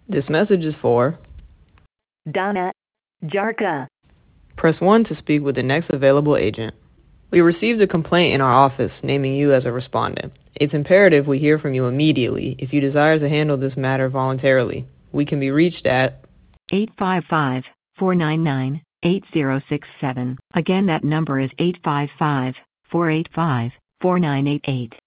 This message is for Donna Jarka. press 1 to speak with the next available agent. We received a complaint in our office naming you as a respondent. It's imperative we hear from you immediately if you desire to handle this matter voluntarily. We can be reached at 855-499-8067. Again, that number is 855-485-4988.